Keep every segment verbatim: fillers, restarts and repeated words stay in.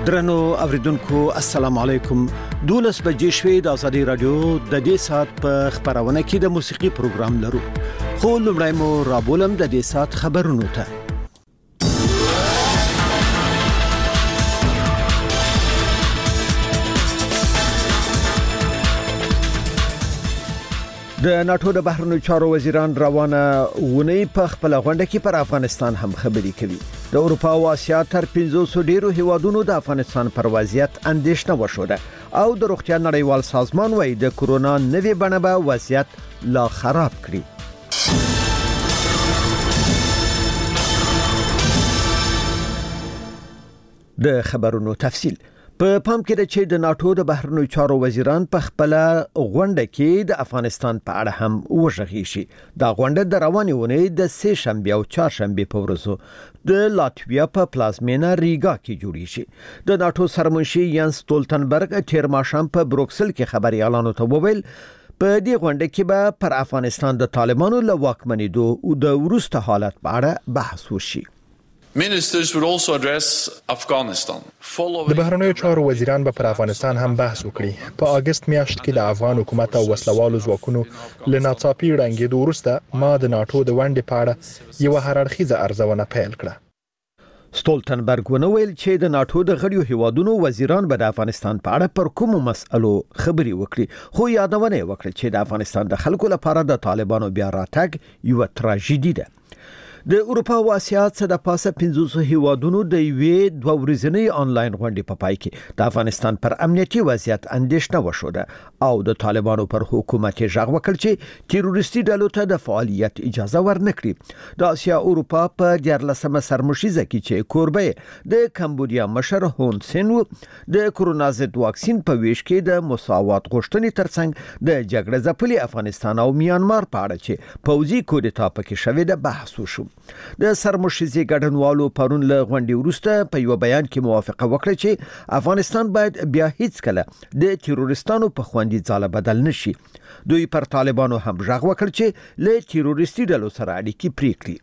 درنو اوریدونکو السلام علیکم. دولس بجې شوې د ازادي رادیو د دې سات په خبرونه کې د موسیقي پروګرام لرو. خو لمړی مو رابولم د دې سات خبرونو ته. د ناتو د بهرنیو چارو وزیران روانه ونی په خپل غونډه کې پر افغانستان هم خبرې کوي. د اروپا او آسیا تر پنځوس ډیرو هیوادونو د افغانستان پر وضعیت اندېښنه وشوده او د روغتیا نړیوال سازمان وايي د کورونا نوې بڼه به وضعیت لا خراب کړي. د خبرونو تفصیل په پام کې ده چې د ناتو د بهرنیو چارو وزیران په خپل غونډه کې د افغانستان په اړه هم وژغي شي. دا غونډه د روانې ونې د سه شنبه او چهار شنبه په ورځو د لاتویا په پلازمینه ریګا کې جوړی شي. د ناتو سرمنشي یانس ستولتنبرګ تیر ماښام په بروکسل کې خبريالانو ته وویل په دې غونډه کې به پر افغانستان د طالبانو له واکمنېدو او د وروسته حالت په اړه بحث وشي. Ministers would also address Afghanistan. د بهرنیو چارو وزیران به پر افغانستان هم بحث وکړي. په اگست میاشت کې د افغان حکومت او وسلوالو ځواکونو له ناڅاپي ړنګېدو وروسته ما د ناتو د ونډې په اړه یو هررخیزه ارزونه پیل کړه. ستولتنبرګ ونویل چې د ناتو د غړیو هیوادونو وزیران به د افغانستان په اړه پر کومو مسألو خبري وکړي. خو یادونه وکړه چې د افغانستان د خلکو لپاره د طالبانو بیا راتګ یو تراژیدي ده. د اروپا او آسیا څخه د پاسه پنځوس هیوادونو د یوې دوه ورځنۍ انلاین غونډې په پای کې د افغانستان پر امنیتي وضعیت اندېښنه وشوده او د طالبانو پر حکومت ژغ وکړ چې تروریستي ډلو ته د فعالیت اجازه ورنکړي. د آسیا اروپا په دیارلسمه سرمشيزه کې چې کوربه د کمبودیا مشر هون سین د کورونا ضد واکسین په ویش کې د مساوات غوښتنې ترڅنګ د جګړه ځپلي افغانستان او میانمار په اړه چې پوځي کودتا پکې شوې ده بحث وشو. د سرمشيزي ګډنوالو پرون له غونډې وروسته په یو بیان کې موافقه وکړه چې افغانستان باید بیا هیڅ کله د تروریستانو په خواندي ځاله بدل نشي. دوی پر طالبانو هم ژغ وکړ چې له تروریستي ډلو سره اړیکې پرې کړي.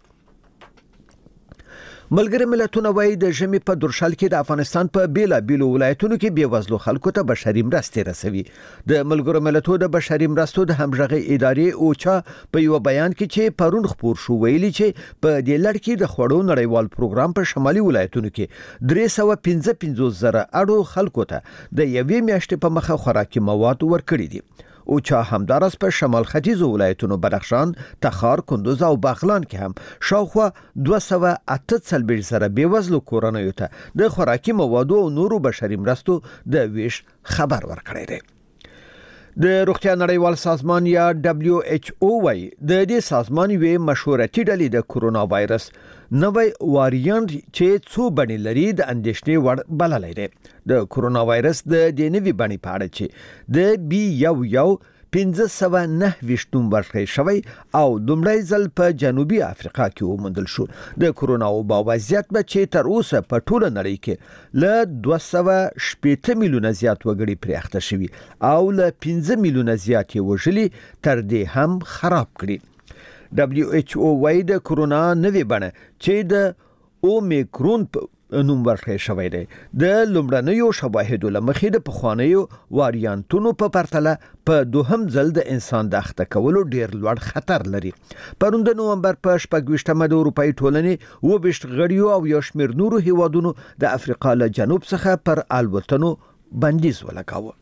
ملګری ملتونه وايي د ژمي په درشل کې د افغانستان په بیلا بیلو ولایتونو کې بیوزلو خلکو ته بشري مرستې رسوي. د ملګرو ملتونو د بشري مرستو د همغږي ادارې اوچا په یو بیان کې چې پرون خبر شو ویلي چې په دې لړ کې د خوړو نړیوال پروګرام په شمالي ولایتونو کې درې سوه پنځه پنځوس زره اړو خلکو ته د یوې میاشتې په مخه خوراکي مواد ورکړي دي. او چا همدارس په شمال ختیځ ولایتونو بدخشان، تخار، کندوز او بغلان کې هم شاوخوا دوه سوه اته څلوېښت زره بیوزلو کورنیو ته د خوراکي موادو او نورو بشري مرستو د ویش خبر ورکړی دی. د روغتیا نړیوال سازمان یا دبلیو ایچ او وايي د دې سازمان یوې مشورتي ډلې د کورونا وایرس نوې واریانت چې څو بڼې لري د اندېښنې وړ بللی دی. د کورونا وایرس د دې نوې بڼې په اړه چې د بي یو یو پنځه سوه نهه ویشت ورکړی شوی او دومړی ځل په جنوبي افریقا کې وموندل شو. د کورونا وبا وضعیت به چې تر اوسه په ټوله نړۍ کې له دوه سوه شپېته میلیونه زیات وګړي پرې اخته شوي او له پنځه میلیونه زیات یې وژلي تر دې هم خراب کړي. دبلیو ایچ او وايي د کورونا نوې بڼه چې د اومیکرون نوم ورکړی شوی دی د لومړنیو شواهدو له مخې د پخوانیو واریانتونو په پرتله په دوهم ځل د انسان د اخته کولو ډیر لوړ خطر لري. پرون د نومبر په شپږ ویشتمه د اروپایي ټولنې اووه ویشت غړیو او یو شمېر نورو هیوادونو د افریقا له جنوب څخه پر الوتنو بندیز ولګاوه.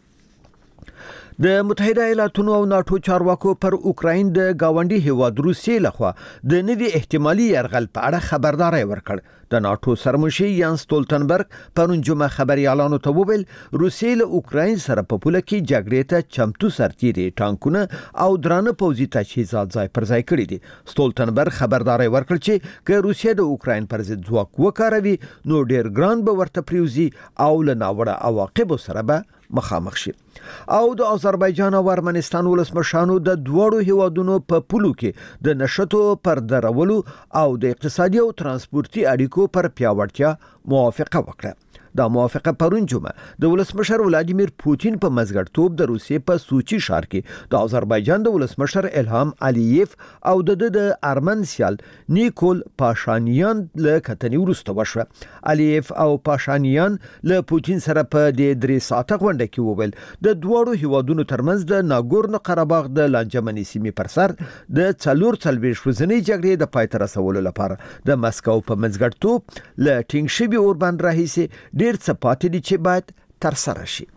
د متحده ایالاتونو او ناتو چارواکو پر اوکراین د گاونډي هیواد روسیې لخوا د نوي احتمالي یرغل په اړه خبرداري ورکړ. د ناتو سرمنشي یانس ستولتنبرګ پرون جمعه خبريالانو ته وویل روسیې له اوکراین سره په پوله کې جګړې ته چمتو سرتیري ټانکونه او درانه پوځي تجهیزات ځای پر ځای کړی دي. ستولتنبرګ خبرداري ورکړ چې که روسیه د اوکراین پر ضد ځواک وکاروي نو ډیر ګران به ورته پریوزي او له ناوړه عواقبو سره به مخامخ شي. او د آذربایجان او ارمنستان ولسمشانو د دوړو هیوادونو په پولو کې د نشټو پر درولو او د اقتصادي او ترانسپورتي اړیکو پر پیاوړتیا موافقه وکړه. دا موافقه پرون جمعه د ولسمشر ولادیمیر پوتین په مزګړتوب د روسیې په سوچي ښار کې د آذربایجان د ولسمشر الهام علییف او د د ارمن سیال نیکول پاشانیان له کتنې وروسته وشوه. علییف او پاشانیان له پوتین سره په د درې ساعته غونډه کې وویل د دوړو هیوادونو ترمنځ د ناګورنو قرهباغ د لانجمنې سیمې پر سر د څلور څلوېښت ورځنۍ جګړې د پای ته رسولو لپاره د مسکو په منځګړیتوب له ټینګ شوي اوربند راهیسې ډېر څه پاتې دي چې باید ترسره شي.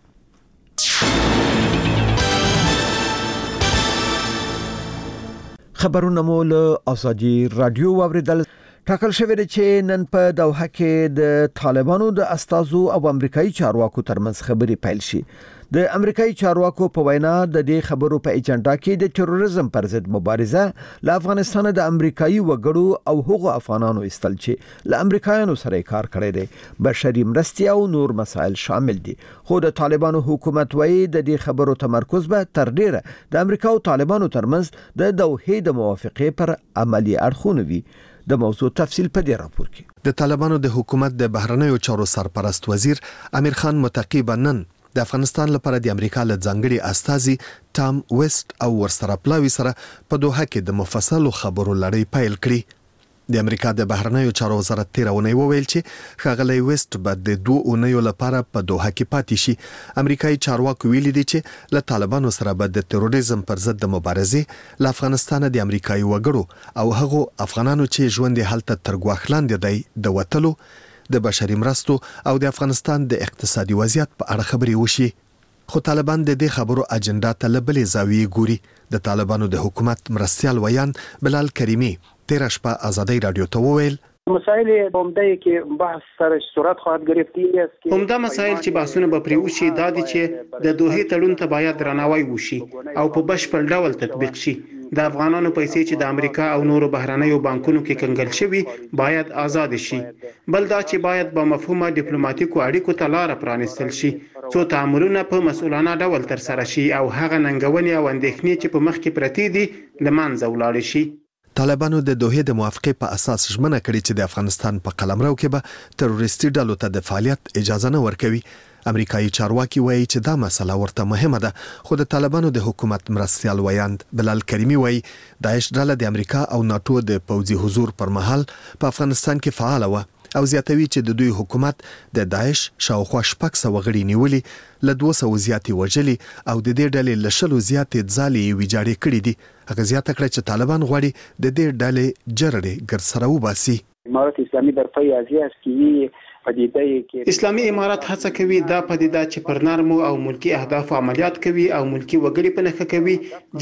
خبرونه مو له ازادي رادیو واوریدل. ټاکل شوی دی چې نن په دوحه کې د طالبانو د استازو او امریکایي چارواکو ترمنځ خبرې پیل شي. د امریکایي چارواکو په وینا د دې خبرو په ایجنډا کې د تروریزم پر ضد مبارزه له افغانستان د امریکایي وګړو او هغو افغانانو استل چې له امریکایانو سره کار کړی دی بشري مرستې او نور مسایل شامل دي. خو د طالبانو حکومت وایي د دې خبرو تمرکز به تر ډیره د امریکا او طالبانو ترمنځ د دوحې د موافقې پر عملی اړخونه وي. د موضوع تفصیل په دې راپور کې. د طالبانو د حکومت د بهرنیو چارو سرپرست وزیر امیر خان متقی نن د افغانستان لپاره د امریکا له ځانګړي استازي ټام ویسټ او ورسره پلاوی سره په دوحه کې د مفصلو خبرو لړۍ پیل کړي. د امریکا د بهرنیو چارو وزارت تیرونه وویل چې ښاغلی ویسټ به د دوه اونیو لپاره په دوحه کې پاتې شي. امریکایي چارواکو ویلي دي چې له طالبانو سره به د تروریزم پر ضد د مبارزې له افغانستان د امریکایي وګړو او هغو افغانانو چې ژوند یې هلته تر ګواښ لاندې دی د وتلو، د بشري مرستو او د افغانستان د اقتصادي وضعیت په اړه خبرې وشي. خو طالبان د دې خبرو اجنډا ته له بلې زاویې ګوري. د طالبانو د حکومت مرستیال ویان بلال کریمی تیر شپه ازادي رادیو ته وویل مسائل عمده کې بحث سره صورت خواهد گرفتی است که عمده مسائل چې بحثونه به پرې وشي دا دي چې د دوحې تړون ته باید درناوی وشي او په بشپړ ډول تطبیق شي. د افغانانو پیسې چې د امریکا او نورو بهرنیو بانکونو کې کنګل شوي باید آزاد شي. بل دا چې باید با مفهومه ډیپلوماټیکو اړیکو ته لار پرانستل شي څو تعاملونه په مسؤلانه ډول تر سره شي او هغه ننګونې او اندېښنې چې په مخ کې پرتې دي له منځه ولاړ شي. طالبانو د دوحې د موافقې په اساس ژمنه کړې چې د افغانستان په قلمرو کې به تروریستي ډلو ته د فعالیت اجازه نه ورکوي. امریکایي چارواکي وایي چې دا مسله ورته مهمه ده، خو د طالبانو د حکومت مرستیال ویاند بلال کریمی وایي داعش ډله د امریکا او ناتو د پوځي حضور پر مهال په افغانستان کې فعال و او زیاتوي چې د دوی حکومت د داعش شاوخوا شپږ سوه غړي نیولي له دوه سوه زیاتې وژلي او د دې ډلې له شلو زیاتې ځالې یې ویجاړې کړي دي. هغه زیاته کړه چې طالبان غواړي د دې ډلې جرړې ګرسره وباسي. امارت اسلامي در پای ازی است که پدیده کې اسلامي امارت هڅه کوي دا پدیده چې پر نرمو او ملکی اهداف عملیات کوي او ملکی وګړي په نخښه کوي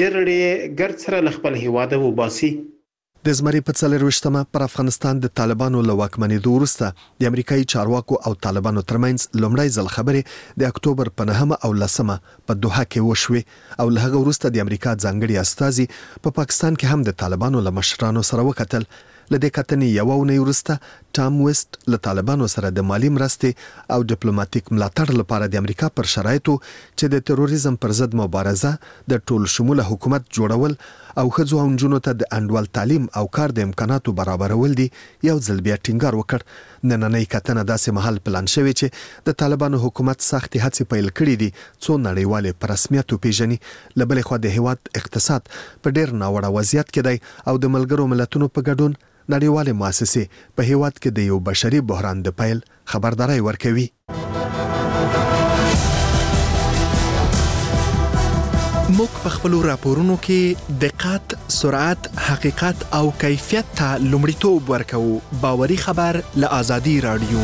جرړې ګرد سره ل خپل هیواده وباسي. د زمري په څلرويشتمه پر افغانستان د طالبانو له واکمنېدو وروسته د امریکایي چارواکو او طالبانو ترمنځ لومړی ځل خبرې د اکتوبر په نهمه او لسمه په دوحه کې وشوې او له هغه وروسته د امریکا ځانګړي استازي په پاکستان کې هم د طالبانو له مشرانو سره وکتل. لدې کتنې یو اونۍ وروسته ټام ویسټ له طالبانو سره د مالی مرستې او ډیپلوماټیک ملاتړ لپاره د امریکا پر شرایطو چې د تروریزم پر ضد مبارزه د ټول شموله حکومت جوړول او ښځو او نجونو ته د انډول تعلیم او کار د امکاناتو برابرول دي یو ځل بیا ټینګار وکړ. نننۍ کتنه داسې مهال پلان شوی چې د طالبانو حکومت سختې هڅې پیل کړې دي څو نړیوالې په رسمیت وپیژني. له بلې خوا د هیواد اقتصاد په ډېر ناوړه وضعیت کې دی او د ملګرو ملتونو په ګډون نړیوالې مؤسسې په هیواد کې د یو بشري بحران د پیل خبرداري ورکوي. موږ په خپل راپورونو کې دقت، سرعت، حقیقت او کیفیت ته لومړیتوب ورکوو. باوري خبر له ازادي رادیو.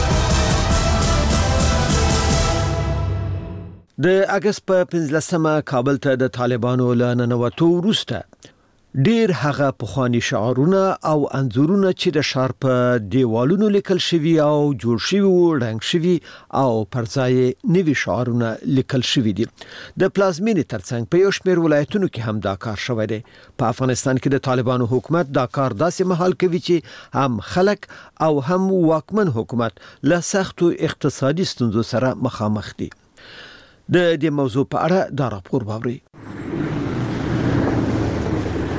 د اگست په پنځلسمه کابل ته د طالبانو له ننوتو وروسته ډیر هغه پخوانی شعارونه او انځورونه چې د ښار په دیوالونو لیکل شوي او جوړ شوي وو رنګ شوي او پر ځای نوي شعارونه لیکل شوي دي. د پلازمینې ترڅنګ په یو شمېر ولایتونو کې هم دا کار شوی دی. په افغانستان کې د طالبانو حکومت دا کار داسې مهال کوي چې هم خلک او هم واکمن حکومت له سختو اقتصادي ستونزو سره مخامخ دي. د دې موضوع په اړه دا راپور باوري.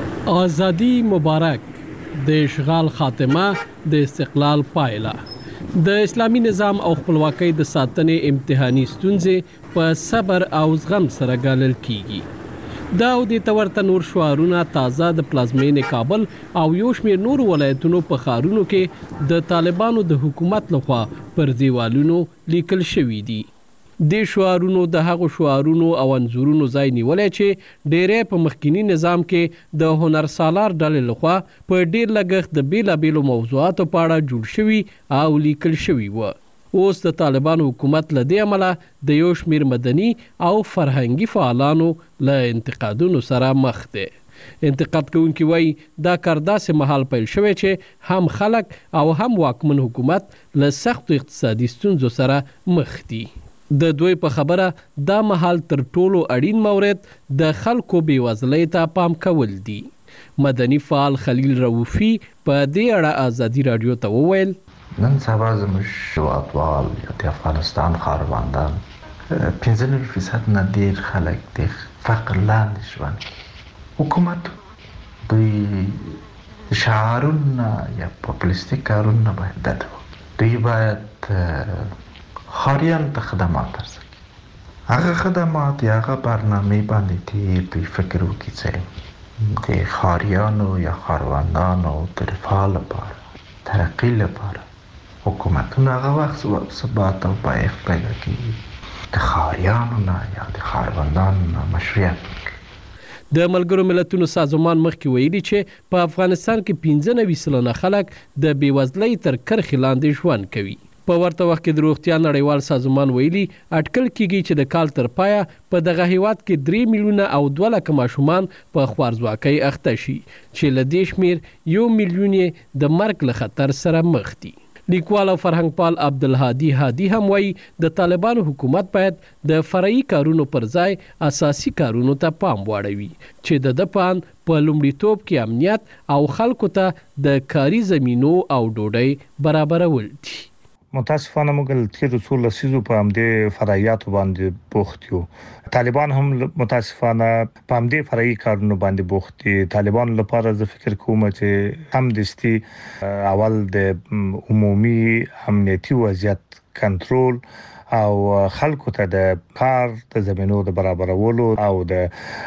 آزادی مبارک، د اشغال خاتمه، د استقلال پایله. د اسلامي نظام او خپلواکۍ د ساتنې امتحاني ستونزې په صبر او زغم سره ګالل کیږي. دا او د تورته نور شعارونه تازه د پلازمینې کابل او یو شمېر نور ولایتونو په ښارونو کې د طالبانو د حکومت لخوا پر دیوالونو لیکل شوي دي. د شعارونو د هغو شعارونو او انځورونو ځای نیولای چې ډېرې په مخکینی نظام کې د هنر سالار ډلې لخوا په ډېر لګښت د بیلابېلو موضوعاتو په اړه جوړ شوي او لیکل شوي و. اوس د طالبانو حکومت له دې امله د یو شمېر مدني او فرهنګي فعالانو له انتقادونو سره مخ دی. انتقاد کوونکي وایي دا کار داسې مهال پیل شوی چې هم خلک او هم واکمن حکومت له سختو اقتصادي ستونزو سره مخ دي. د دوی په خبره دا مهال تر ټولو اړین مورد د خلکو بیوزلۍ ته پام کول دي. مدني فعال خلیل رؤفي په دې اړه ازادي رادیو ته وویل نن سبا زموږ هیوادوال یا د افغانستان ښاروندان پنځه نوي فیصد نه ډېر خلک د فقر لاندې ژوند کوي. حکومت دوی شعارونه یا پاپولیستیک کارونه باید ډډه وکړي. دوی باید خاریان ته خدمات ورسوي. هغه خدمات یا هغه برنامه باندې ډېر دوی فکر وکړي چې د خاریانو یا ښاروندانو د رفاه لپاره ترقي لپاره حکومتونه هغه وخت ثبات او پایښت پیدا کوي د خاریانو نه یا د ښاروندانو نه مشروعیت ورکوي. د ملګرو ملتونو سازمان مخکې ویلي چې په افغانستان کې پنځه نوي سلنه خلک د بیوزلۍ تر کرښې لاندې ژوند کوي. په ورته وخت کې د روغتیا نړیوال سازمان ویلي اټکل کیږي چې د کال تر پایه په دغه هیواد کې درې میلیونه او دوه لکه ماشومان په خوارځواکۍ اخته شي چې له دې شمېر یو میلیون یې د مرګ له خطر سره مخ دي. لیکوال او فرهنګپال عبدالهادي هادي هم وایي د طالبانو حکومت باید د فرعي کارونو پر ځای اساسي کارونو ته پام واړوي چې د د پان په لومړیتوب کې امنیت او خلکو ته د کاري زمینو او ډوډۍ برابرول دي. متاسفانه موږ تیر څو لسیزو په همدې فرایاتو باندې بوخت یو. طالبان هم متاسفانه په همدې فرایي کارونو باندې بوخت دي. طالبان لپاره زه فکر کوم چې هم دستي اول د عمومي امنیتي وضعیت کنټرول او خلکو ته د کار د زمینو د برابرولو او د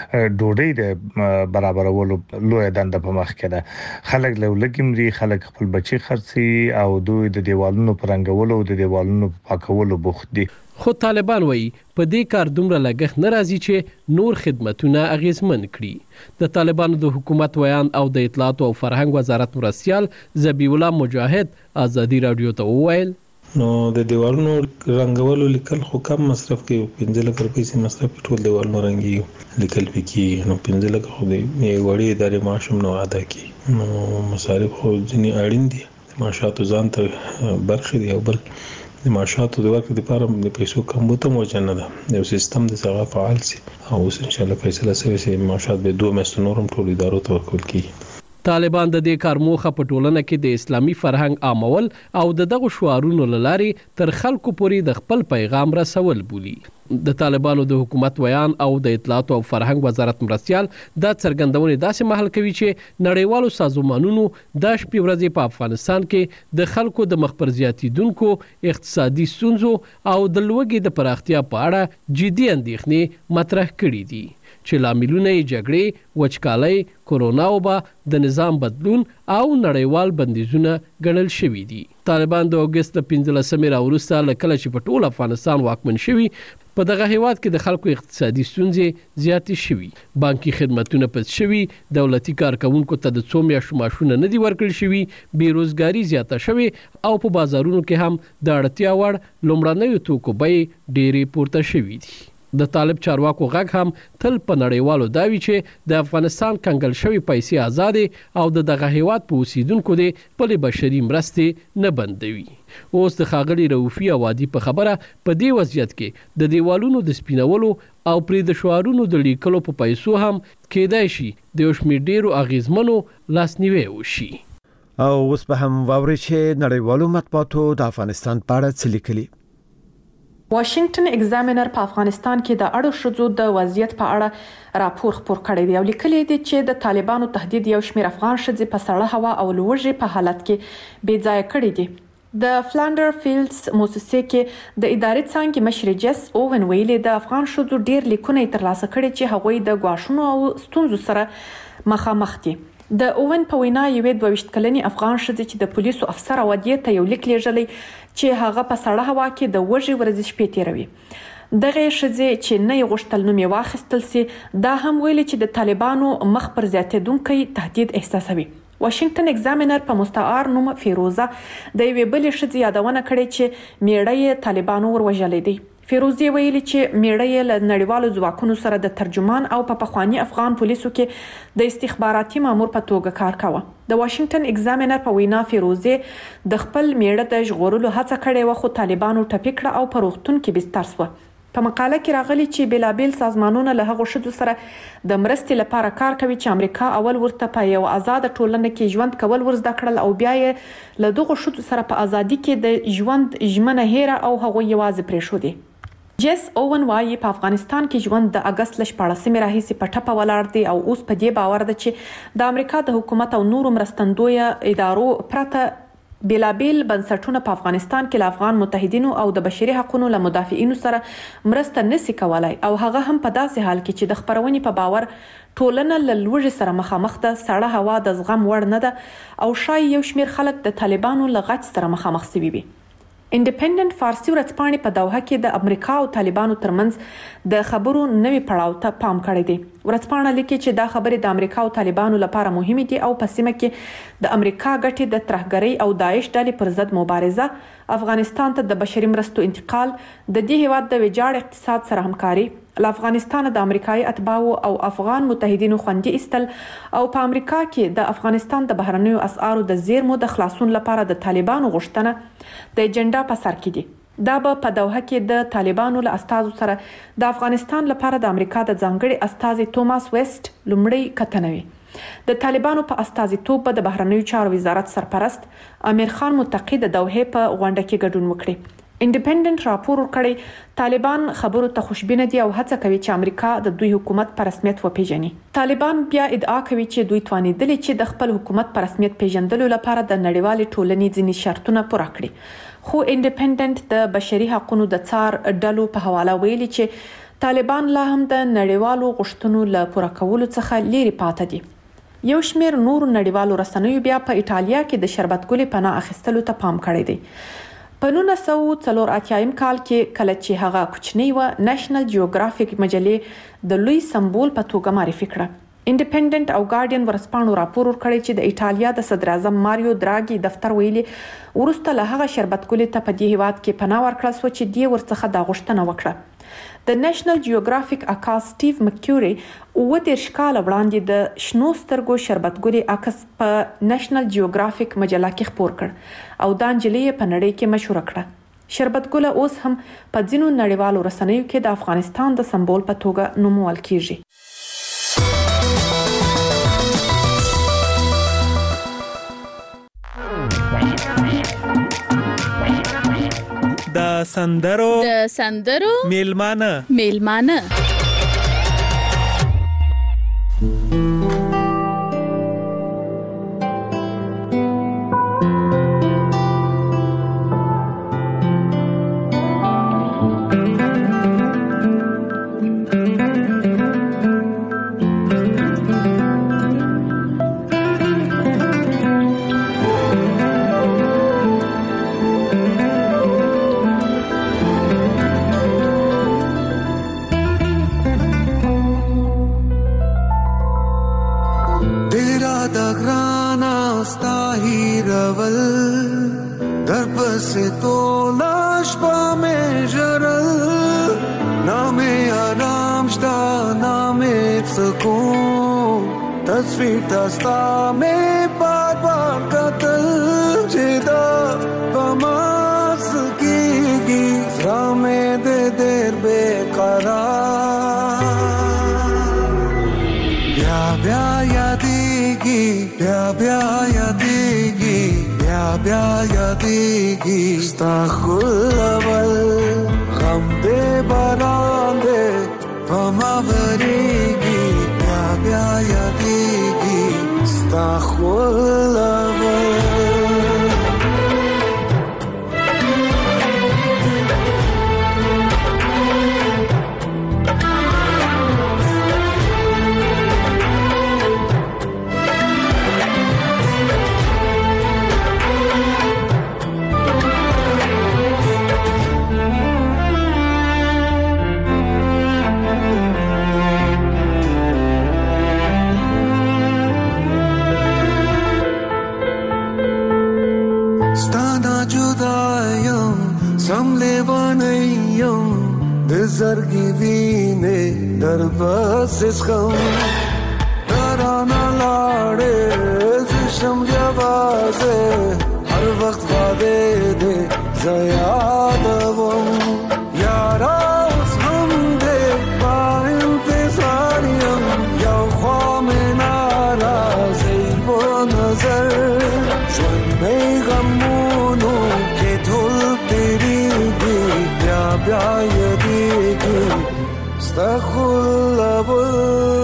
ډوډۍ د برابرولو لوی دنده په مخ کې ده. خلک له لګمري خلک خپل بچي خرڅي او دوی د دیوالونو پرنګولو او د دیوالونو پاکولو بوخت دي. خو طالبان وایي په دې کار دومره لګښت نه راځي چې نور خدمتونه اغیزمن کړي. د طالبانو د حکومت ویان او د اطلاعات او فرهنګ وزارت مرستيال ذبیح الله مجاهد ازادي رادیو ته وویل نو د دیوالونو رنګولو لیکل خو کم مصرف کوي. پنځه لک روپۍ مصرف ټول دیوالونو رنګي لیکل پکې نو پنځه لک خو د وړي ادارې معاشم نو ادا کی نو مصارف خو ځنی اړین دي. معاشات ځان ته برخه دی او بل د معاشاتو د ورکړې لپاره د پیسو کمبود موجه نه ده. یو سیستم د څنګه فعال سي او ان شاء الله فیصله سوي چې معاشات به دوه میاشتې نورم ټول ادارو ته ورکول کیږي. طالبان د دې کار موخه په ټولنه کې د اسلامي فرهنګ عامول او د دغه شعارونو لارې تر خلکو پورې د خپل پیغام رسول بولي. د طالبانو د حکومت ویان او د اطلاعات او فرهنګ وزارت مرستيال دا څرګندونه داسې محل کوي چې نړیوالو سازمانونو د شپې ورځې په افغانستان کې د خلکو د مخبر زیاتیدونکو اقتصادي ستونزو او د لوږې د پراختیا په اړه جدي اندېښنې مطرح کړې دي چې لاملونه یې جګړې، وچکالۍ، کورونا وبا، د نظام بدلون او نړیوال بندیزونه ګڼل شوي دي. طالبان د اگست پنځلسمې راوروسته له کله چې په ټول افغانستان واکمن شوي په دغه هیواد کې د خلکو اقتصادي ستونزې زیاتې شوي. بانکي خدمتونه پس شوي، دولتي کارکونکو ته د څو میاشتو معاشونه نه دي ورکړل شوي، بیروزګاري زیاته شوي او په بازارونو کې هم د اړتیا وړ لومړنیو توکو بیې ډېرې پورته شوي دي. د طالب چارواکو غږ هم تل په نړیوالو داوی چې د افغانستان کنګل شوی پیسې آزاد او د دغه هیواد په اوسیدونکو د خپل بشري مرستې نه بندوي. اوس د ښاغلي رؤفي اوادي په خبره په دې وضعیت کې د دیوالونو د سپینولو او پرې د شعارونو د لیکلو په پیسو هم کېدای شي د یو شمېر ډېرو اغیزمنو لاسنیوی وشي. او اوس به هم واوري چې نړیوالو مطبوعاتو د افغانستان په اړه څه لیکلي. واشنگټن ایگزامینر په افغانستان کې د اړو شذو د وضعیت په اړه راپور خپور کړی دی او لیکلي دي چې د طالبانو تهدید یو شمېر افغان ښځې په سړه هوا او لوږې په حالت کې بې ځایه کړي دي. د فلانډر فیلډز موسسې کې د اداري څانګې مشر جس اوون ویلي د افغان شوزو ډیر لیکونه ترلاسه کړي چې هغوی د غواښونو او ستونزو سره مخامخ دي. د اوون په وینا یوې دوه ویشت کلنې افغان ښځې چې د پولیسو افسر اودیې ته یو لیک لیږلی چې هغه په سړه هوا کې د وږي ورځې شپې تیروي. دغه ښځې چې نه یې غوښتل نوم یې واخیستل سي دا هم ویلي چې د طالبانو مخ پر زیاتېدونکی تهدید احساسوي. واشنگټن ایگزامینر په مستعار نوم فیروزه د یوې بلې ښځې یادونه کړې چې میړه یې طالبانو وروژلی دی. فیروزه ویلي چې میړه یې له نړیوالو ځواکونو سره د ترجمان او په پخوانی افغان پولیسو کې د استخباراتي مامور په توګه کار کاوه. د واشنگټن ایگزامینر په وینا فیروزه د خپل میړه د ژغورلو هڅه کړې و خو طالبانو ټپي کړه او په روغتون کې بستر شوه. په مقاله کې راغلي چې بېلابېل سازمانونه له هغو ښځو سره د مرستې لپاره کار کوي چې امریکا اول ورته په یو آزاده ټولنه کې ژوند کول ور زده کړل او بیا یې له دغو ښځو سره په ازادي کې د ژوند ژمنه هیره او هغوی یوازې پرېښودې. جس اوون وایي په افغانستان کې ژوند د اګست ل شپاړسمې راهیسې په ټپه ولاړ دی او اوس په دې باور ده چې د امریکا د حکومت او نورو مرستندویه ادارو پرته بېلابېل بنسټونه په افغانستان کې له افغان متحدینو او د بشري حقوقو له مدافعینو سره مرسته نشي کولای او هغه هم په داسې حال کې چې د خبرونې په باور ټولنه له لوږې سره مخامخ ده، سړه هوا د زغم وړ نه ده او شاید یو شمېر خلک د طالبانو له غچ سره مخامخ شوي وي. انډیپندنت فارسي ورځپاڼې په دوحه کې د امریکا او طالبانو ترمنځ د خبرو نوي پړاو ته پام کړی دی. ورځپاڼه لیکي چې دا خبرې د امریکا او طالبانو لپاره مهمې دي او په سیمه کې د امریکا ګټې د ترهګرۍ او داعش ډلې پر ضد مبارزه، افغانستان ته د بشري مرستو انتقال، د دې هیواد د ویجاړ اقتصاد سره همکاري، له افغانستان د امریکایي اتباعو او افغان متحدینو خوندي ایستل او په امریکا کې د افغانستان د بهرنیو اسعارو د زیرمو د خلاصون لپاره د طالبانو غوښتنه د اجنډا په سر کې دي. دا به په دوحه کې د طالبانو له استازو سره د افغانستان لپاره د امریکا د ځانګړي استازي توماس ویسټ لومړی کتنه وي. د طالبانو په استازیتوب به د بهرنیو چارو وزارت سرپرست امیر خان متقی د دوحې په غونډه کې ګډون وکړي. انډیپندنت راپور ورکړی طالبان خبرو ته خوشبینه دي او هڅه کوي چې امریکا د دوی حکومت په رسمیت وپیژني. طالبان بیا ادعا کوي چې دوی توانیدلي چې د خپل حکومت په رسمیت پیژندلو لپاره د نړیوالې ټولنې ځینې شرطونه پوره کړي. خو انډیپندنت د بشري حقوقو د څار ډلو په حواله ویلي چې طالبان لا هم د نړیوالو غوښتنو له پوره کولو څخه لرې پاتې دي. یو شمېر نورو نړیوالو رسنیو بیا په ایټالیا کې د شربتګلې پناه اخیستلو ته پام کړی دی. په نولس سوه څلور اتیایم کال کې کله چې هغه کوچنی و نېشنل جیوګرافیک مجلې د لوی سمبول په توګه معرفي کړه. انډیپندنت او ګارډین ورځپاڼو راپور ورکړی چې د ایټالیا د صدر اعظم ماریو دراګي دفتر ویلي وروسته له هغه شربتګلې ته په دې هیواد کې پناه ورکړل شوه چې دې ورڅخه دا غوښتنه وکړه. د نېشنل جیوګرافیک عکاس سټیو مکیوري اووه دېرش کاله وړاندې د شنو سترګو شربتګلې عکس په نېشنل جیوګرافیک مجله کې خپور کړ او دا نجلۍ یې په نړۍ کې مشهوره کړه. شربتګله اوس هم په ځینو نړیوالو رسنیو کې د افغانستان د سمبول په توګه نومول کیږي. د سندرو د سندرو میلمانه میلمانه तस्वीर दस्ता में बार बार कतल जिदा बमास की रामे दे देर बेकरार ब्या ब्या यादेगी ब्या ब्या यादेगी ब्या ब्या यादेगी इस्ताखुल्लवल गम दे बरांदे बमावरेगी ब्या ब्या यादेगी इस्ताखुल्लवल سم لیوانیم د زرګي وینې در بس اسکم ترانا لاړې زشم دی आवाज़ हर वक्त वादे दे ज़यादवम यारा उस हम दे बा इंतज़ारियम या ख्वाम नाराज़ी वो नज़र जन में गमोनो के धुल तेरी गी ब्या ब्या यदीगी स्तखुल्लबुल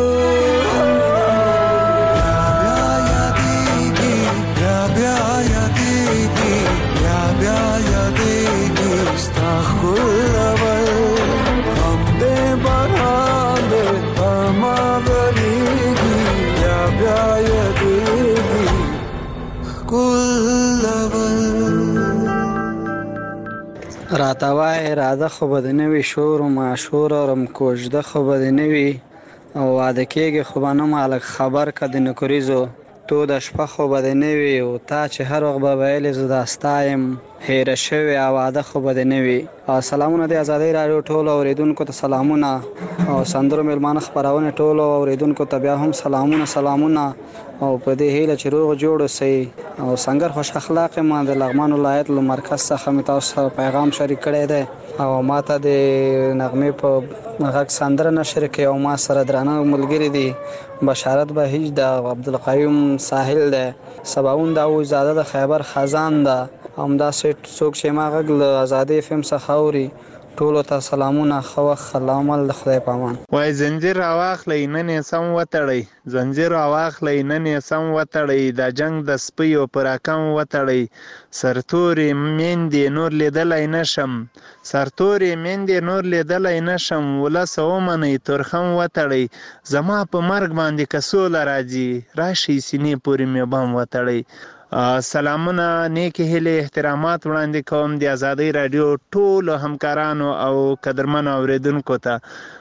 راتوای راځه خو به د نوي شور و معشور رم کوژده خو به د نوي او واده کېږي خو به نه مالک خبر که د نکریزو تو د شپه خو به د نوي او تا چې هر وخت به ویلې زه دا ستا یم هیره شوې او واده خو به د نوي. سلامونه د ازادۍ راډیو ټولو اورېدونکو ته سلامونه او سندرو میلمانه خپرونې ټولو اورېدونکو ته بیا هم سلامونه سلامونه او په دې هیله چې روغ جوړ اوسئ او څنګه خوش اخلاق ما د لغمان ولایت له مرکز څخه مې تاسو سره پیغام شریک کړی دی او ما ته د نغمې په غږ سندره نشر کوي او ما سره درانه ملګري دي بشارت بهیج د عبدالقیوم ساحل دی سباون داوود زاده د خیبر خزان ده همدا سیټ څوک چې ما غږ له ازادۍ فم څخه اوري ټولو ته سلامونه ښه وخت ښه عمل د خدای په امان. وای زنجیر راواخلئ نن یې سم وتړئ زنجیر راواخلئ نن یې سم وتړئ دا جنګ د سپیو په راکم وتړئ سرتورې میندې نور لیدلی نشم سرتورې میندې نور لیدلی نشم ولس ومنئ تورخم وتړئ زما په مرګ باندې که سوله راځي راشئ سینې پورې مې بم وتړئ. سلامونه نیک هیله احترامات وړاندې کوم د ازادۍ رادیو ټولو همکارانو او قدرمنو اوریدونکو ته.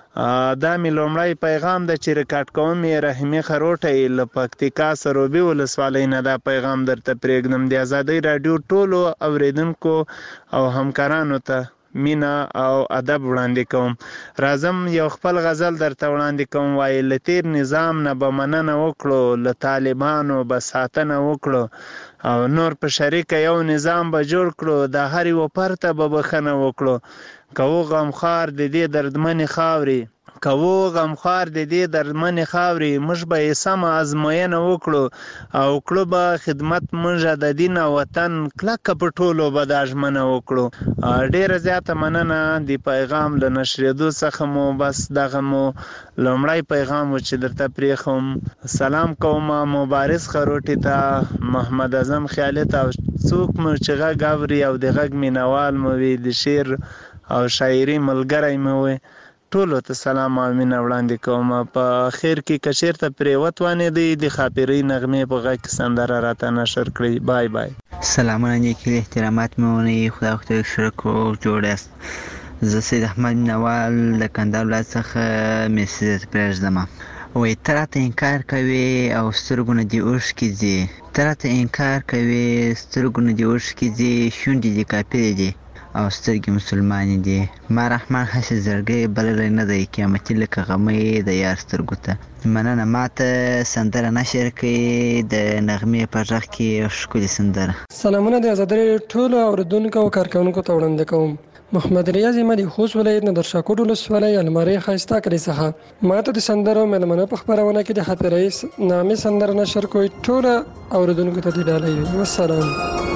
دا مې لومړی پیغام د چې ریکارډ کوم یې رحیمي خروټی له پکتیکا سروبي ولسوالۍ نه دا پیغام درته پرېږدم د ازادۍ رادیو ټولو اوریدونکو او همکارانو ته مینا او ادب وړاندې کوم. راځم یو خپل غزل درته وړاندې کوم. وایي له تیر نظام نه به مننه وکړو له طالبانو به ساتنه وکړو او نور په شریکه یو نظام به جوړ کړو د هر یو پرته به بخښنه وکړو که و غمخوار د دې دردمنې خاورې که و غمخوار د دې دردمنې خاورې موږ به یې سمه ازموینه وکړو او کړو به خدمت موږ د دین او وطن کلکه په ټولو به دا ژمنه وکړو. ډېره زیاته مننه د پیغام له نشرېدو څخه مو بس دغه مو لومړی پیغام و چې درته پرېښوم. سلام کوم مبارز خروټي ته محمد اعظم خیالي ته او څوک مو چې غږ اوري او د غږ مینوال مو وي د شعر او شاعري ملګری مو وي ټولو ته سلام او مینه وړاندې کوم. په خیر کې که چېرته پرې وتوانېدئ د خاطرې نغمې په غږ کې سندره راته نشر کړئ. بای بای. سلامونه نیکي احترامات مې ونیي خدای خدای شکر او جوړ یاست. زه سید احمد نوال د کندهار ولایت څخه میسج درته پرېږدم. وایي ته راته انکار کوې او سترګو نه دې اوښکې ځي ته راته انکار کوې سترګو نه دې اوښکې ځي شونډې دې کافرې دي او سترګې مسلمانې دي ما رحمان هسې زړګی بللی نه دی قیامتي لکه غمی د یار سترګو ته. مننه ماته سندره نشر کوي د نغمې په غږ کې ښکلې سندره. سلامونه د ازادۍ ټولو اورېدونکو او کارکوونکو ته وړاندې کوم. محمد ریاض احمد خوست ولایت نه در شاکوټ ولسوالۍ المارۍ ښایسته کلي څخه ما ته د سندرو میلمنه په خپرونه کې د حافظ رئیس نامې سندره نشر کوي ټولو اورېدونکو ته دې ډالۍ وي. والسلام.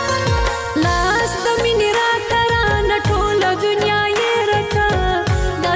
لاس د مینې را ترانه ټوله دنیا یې رټه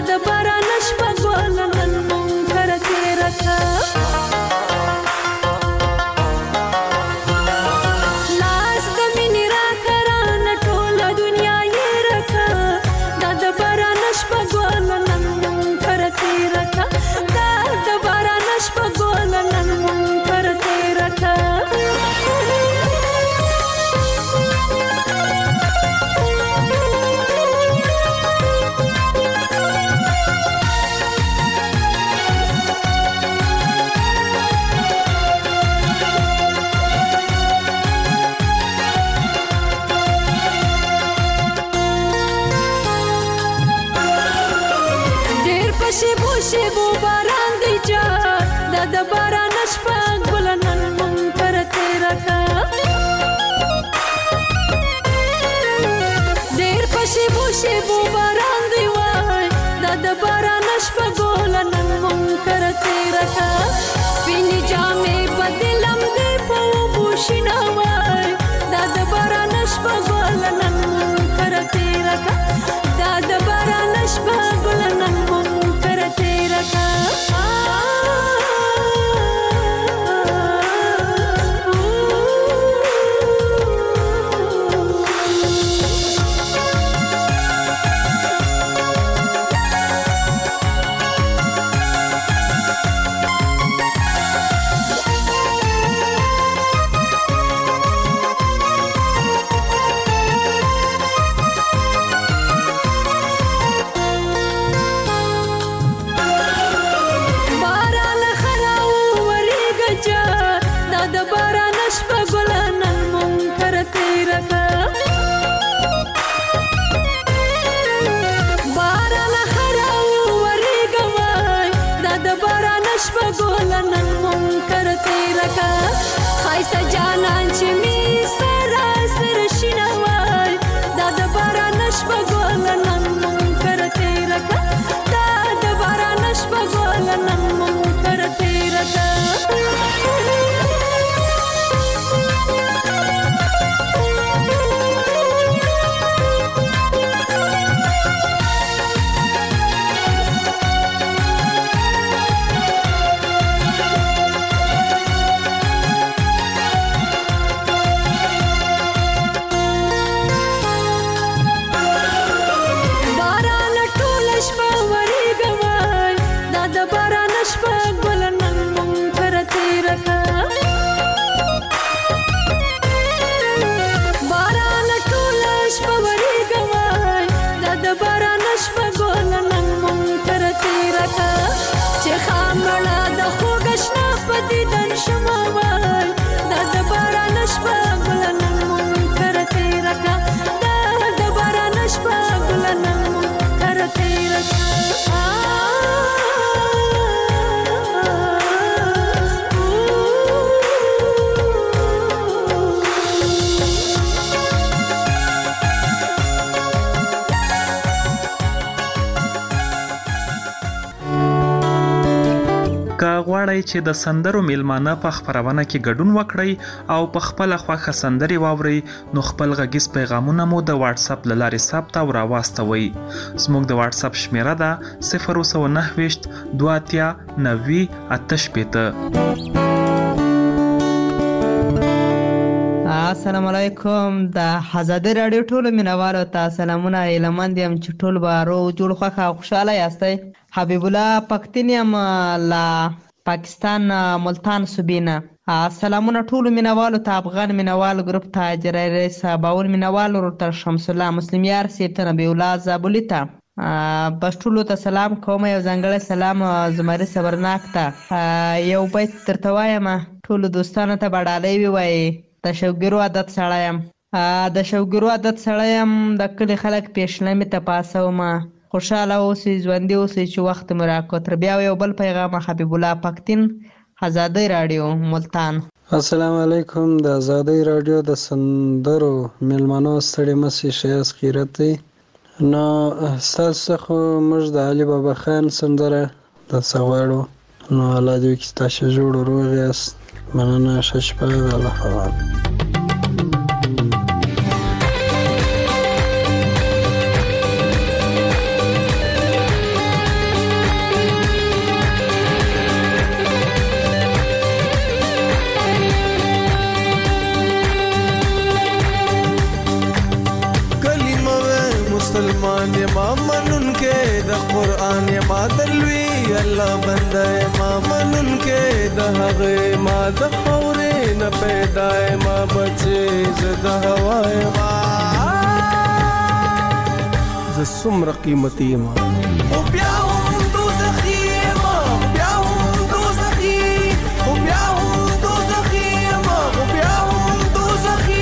شیبو شیبو باران دی جا دا د باران شپه ګلنن مونږ پر تیرا کا ډېر په شیبو شیبو باران دی وای دا د باران شپه ګلنن مونږ پر تیرا کا سپینې جامې بدلم دې په بوشینا وای دا د باران شپه ګلنن مونږ پر تیرا کا دا د باران شپه ګلنن مونږ پر تیرا کا سجانان چې می سره سره شینوای دا د باران شپه ګلنن مونږ پر تیرا کا دا د باران شپه ګلنن مونږ پر تیرا کا غواړئ چې د سندرو میلمانه په خبرونه کې ګډون وکړئ او په خپل خوښه سندري واورئ نو خپل غږیز پیغامونه مو د واتس اپ لارې ثبت او راواستوئ زموږ د واتس اپ شمیره ده صفر نه نه دوه اتیا نوي اته شپېته. السلام علیکم د آزادۍ رادیو ټولو مینوالو ته سلامونه ایلمند یم چې ټول به روغ جوړ خوښ او خوشحاله یاستئ. حبیب الله پختین یم لا پاکستان ملتان صوبې نه. سلامونه ټولو مینوالو ته افغان مینوال ګروپ ته جرای رئیس باور مینوال ورته شمس الله مسلم یار سیب ته نبی الله زابلی ته بس ټولو ته سلام کوم. یو ځانګړی سلام زمری صبرناک ته یو بیت درته وایم ټولو دوستانو ته به ډالۍ ووایي د شوګیرو عادت سړی یم د شوګیرو عادت سړی یم د کلي خلک پیشلمې ته پاسوم خوشحاله اوسئ ژوندي اوسئ چې وخت مو راکړو. تر بیا یو بل پیغام حبیب الله پختین آزادۍ رادیو ملتان. السلام علیکم د آزادۍ رادیو د سندرو میلمنو ستړي مسئ شیاس خیرت دی نو ستاسو څخه موږ د علي بابا خان سندره د سغواړو نو الله دې وکړي ستاسو جوړ روغ یاست. مننه ښه شپه د الله حوال. مسلمان یما منن کې د قران یما دلوي الله بنده یما منن کې د هغه ما د خورې نه پیدا یما بچي زده هوا یما ز څومره قیمتي یما او بیا هم دوزخي یما بیا هم دوزخي او بیا هم دوزخي یما او بیا هم دوزخي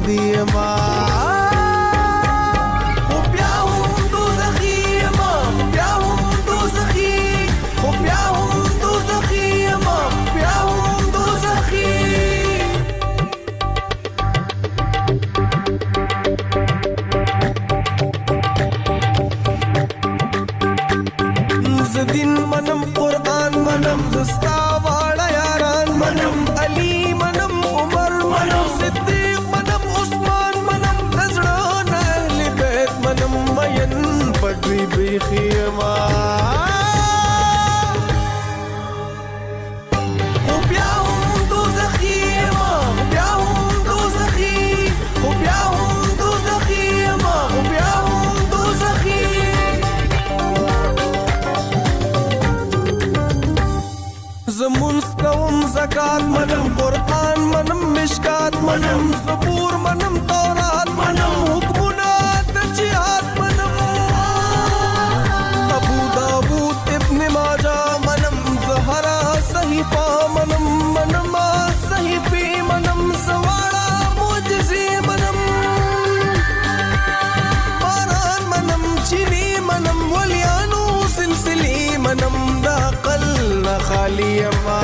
نږدې ما خو بیا هم دوزخي ما بیا هم دوزخي خو بیا هم دوزخي ما بیا هم دوزخي دین منم قرآن منم زستا واړه یاران منم علي منم عمر منم صدیق منم عثمان منم نزړه اهل بیت منم مین پدوی بیخي ما خو بیا هم دوزخي ما بیا هم دوزخي خو بیا هم دوزخي ما خو بیا هم دوزخي زمونس کوم زکات منم قرآن منم مشکات منم زبور منم تورات منم حکمونه د جهاد منم ابو داود ابن ماجه منم زهرا صحیفه منم منم صحیفه منم سواړه معجزې منم باران منم چینی منم ولیانو سلسلې منم د عقل نه خالی ما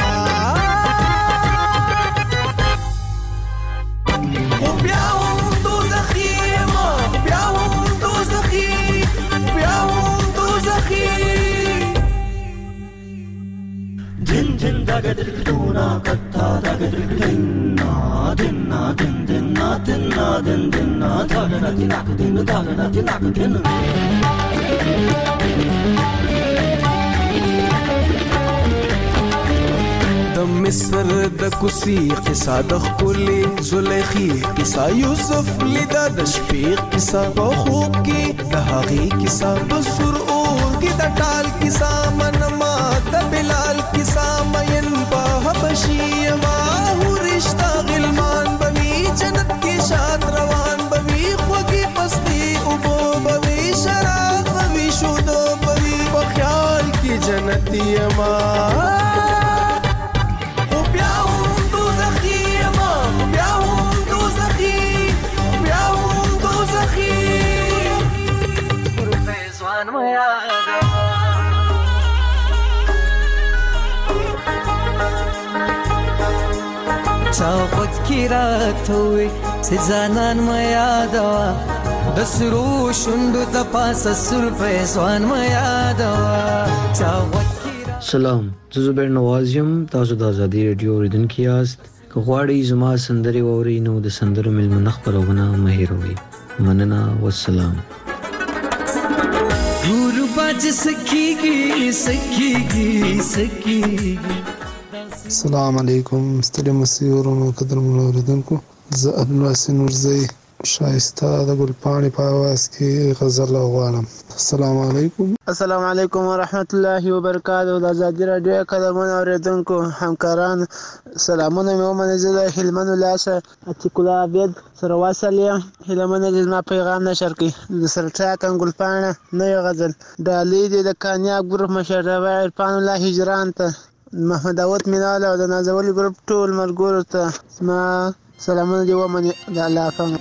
خو بیا هم دوزخي ما بیا هم دوزخي بیا هم دوزخي din din daga dikduna katta daga dikdina dinna din dinna dinna din dinna daga na dinak din daga na dinak din د مصر د کوسی قصه د خولي زلیخي قصه یوسف لیدا د شپې قصه په خوب کې د هغې قصه په سر اور کې د ټال قصه منما د بلال قصه مین په حبشي ما ورشتہ غلمان بوي جنت کې شاد روان بوي خوږي پستی او بوي شراب بوي شودو بوي په خیال کې جنتي ما چاوت کی رات ہوئی سزانان میادوا دسرو شندو د پاس سر فیضان میادوا چاوت سلام زه زبیر نواز یم تاسو د ازادي رادیو اوریدونکي یاست که غواړئ زما سندرې واورئ نو د سندرو میلمنه خپرونه مه هېروئ مننه والسلام ګورو باج سکیږي سکیږي سکیږي السلام علیکم ستړي مسیورونو قدرمنو اوریدونکو زه عبدالواسع نورزی شایسته د ګلپاڼې په اواز کې غزل غواړم السلام علیکم السلام علیکم ورحمت الله وبرکاته د ازادي رادیو قدرمنو اوریدونکو همکاران سلامونه مې ومنئ زه د هلمند ولایت عتیق الله عبید سره واصل یم هیله منه چې زما پیغام نشر کړي د سرچاکن ګلپاڼه نوې غزل ډالۍ دې د کامیاب ګروپ مشر عرفان الله هجران ته محمد داود مینال او د نازولي ګروپ ټول ملګرو ته زما سلامونه دې ومنئ د الله افغان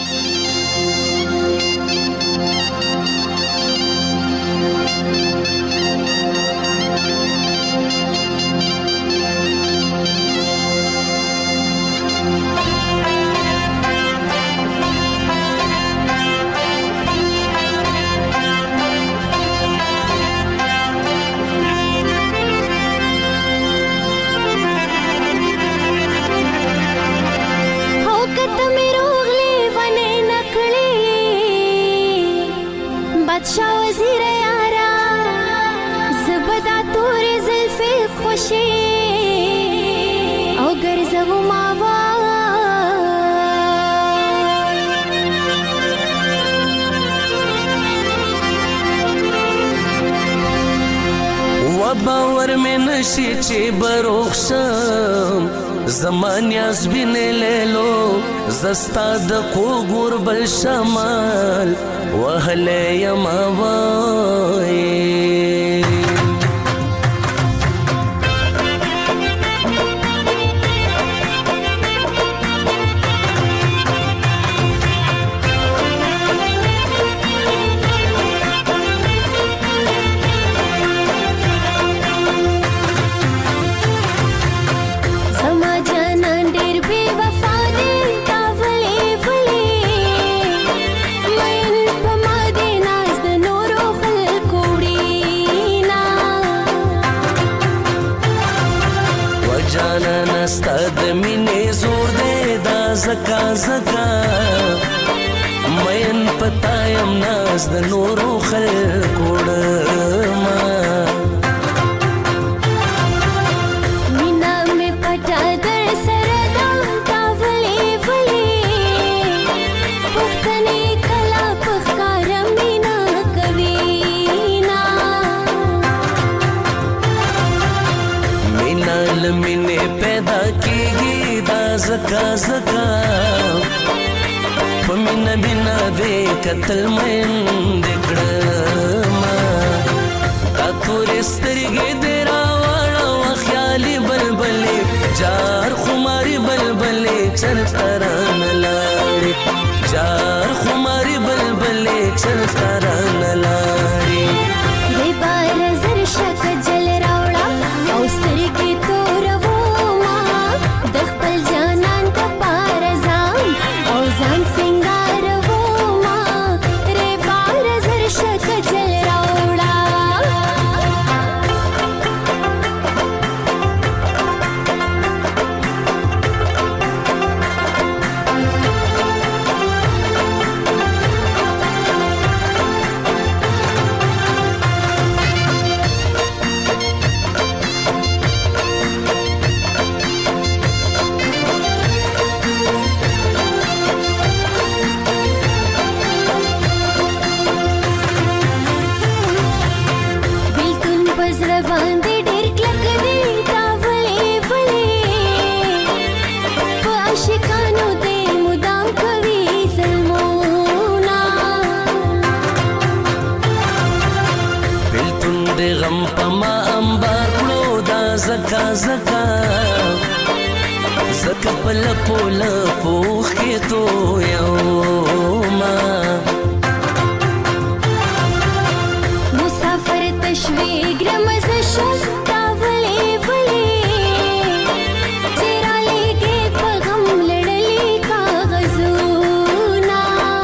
बादशाह वजीर यारा ज़बदा तोरे ज़ुल्फ़े खुशी और गर्ज़व मावा و باور में नशी चे बरोखशम زمان یاز بینه لیلو زستا د قوګور بل شمال وهله یما وای جانان ستا د مینې زور دی دا زکا زکا مین پتا یم ناز د نورو خلکو وړما مینا مې پټه در سره ده تا ولې ولې پښتنې کله په ښکاره مینا کوي نه مینا له مینې پیدا کېږي دا زکا زکا په مینا مینا دې کتل میندې کړما تا تورې سترګې دې راوړه وه خیالي بلبلې جار خماري بلبلې چرته رانه لاړې جار خماري بلبلې چرته رانه لاړې دې بار زر شک جل راوړه او سترګې توروما د خپل جانان دپاره ځان او ځان سینګاروما دې بار زر شک جل راوړه بیلتون په زړه باندې ډېر کلک دی تا ولې ولې په عاشقانو دې مدام کوي ظلمونه بیلتون دې غم په ما انبار کړو دا زکا زکا زکا په لپو لپو اوښکې تویوما مسافر تشوي ګرمزه شم تا ولې ولې چې رالېږې په غم لړلي کاغذونه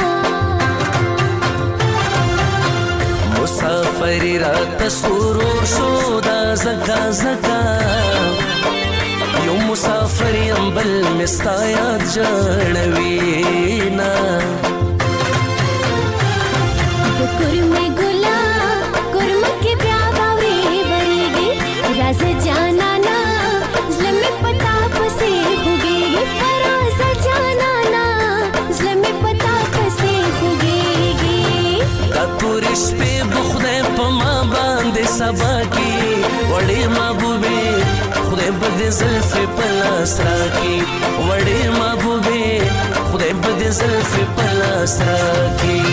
مسافري راته سرور شو دا زکا زکا یو مسافر یم بل مې ستا یاد جړوي نه د کورمې ګلا کورمه کې بیا واورې ورېږي راځه جانانا زړه مې په تا پسې خوږېږي راځه جانانا زړه مې په تا پسې خوږېږي دا تورې شپې به خدای په ما باندې سبا کي وړې محبوبې خدای به دې زلفې په لاس راکړي وړې محبوبې خدای به دې زلفې په لاس راکړي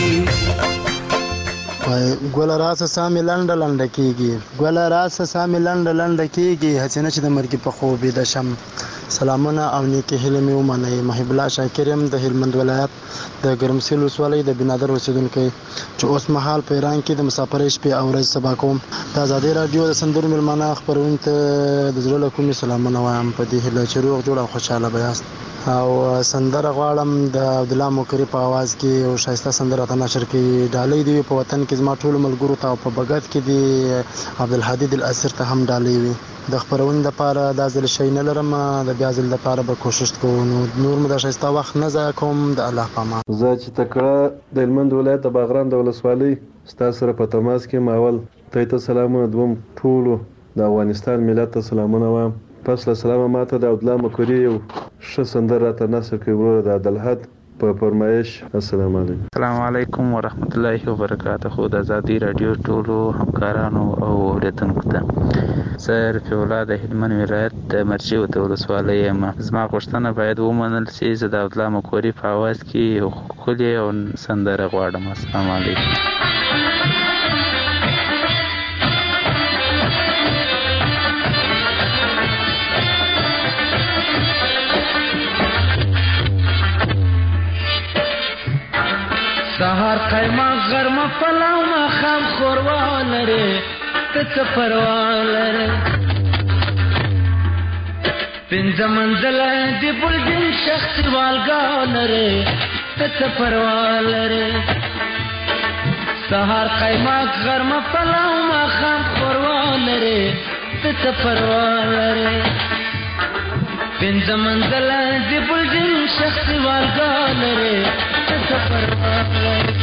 ګوله راسه سامي لنډه لنډه کېږي ګوله راسه سامي لنډه لنډه کېږي هسې نه چې د مرګي په خوب ویده شم سلامونه او نیکې هیلې مې ومنئ محب الله شاکر یم د هلمند ولایت د ګرمسیل ولسوالۍ د بنادر اوسېدونکی چې اوس مهال په ایران کې د مسافرۍ شپې او ورځ سبا کوم د ازادۍ راډیو د سندرو مېلمانه خپرونې ته د زړه له کومې سلامونه وایم په دې هیله چې روغ جوړ او خوشحاله به یاست او سندره غواړم د عبدالله موکري په आवाज کې او شایسته سندره ته نشر کړي ډالۍ دی په وطن کې زما ټولو ملګرو ته او په بغداد کې دی عبدالحدید الاسر ته هم ډالۍ وي د خپرونې لپاره دا ځل شی نه لرم د بیا ځل لپاره به کوشش کوم نو نور مو د شایسته وخت نه ضایع کوم د الله په امان زه چې تکړه د هلمند ولایت د باغران د ولسوالۍ ستاسو سره په تماس کې ماول ته ته سلامونه دوم ټولو د افغانستان ملت ته سلامونه وایم پس له سلامه ماته د عبدالله مکوري یو ښه سندره راته نصر کړي وروره د عبدالحد په فرمایش السلام علیکم السلام علیکم ورحمت الله وبرکاته د ازادي رادیو ټولو همکارانو او اوریدونکو ته زه رفیع الله د هلمند ولایت د مرچي ولسوالۍ یم زما غوښتنه باید ومنل شي زه د عبدالله مکوري په اواز کې یو ښکلې او سندره غواړم السلام علیکم سهار قیمه غرمه پلاو ماښام ښوروا لرې ته څه پروا لرې پنځه منزله د بلډینګ شخصي والګاه لرې ته څه پروا لرې سهار قیمه غرمه پلاو ماښام ښوروا لرې ته څه پروا لرې پنځه منزله د بلډینګ شخصي والګا لرې ته څه پروا لرې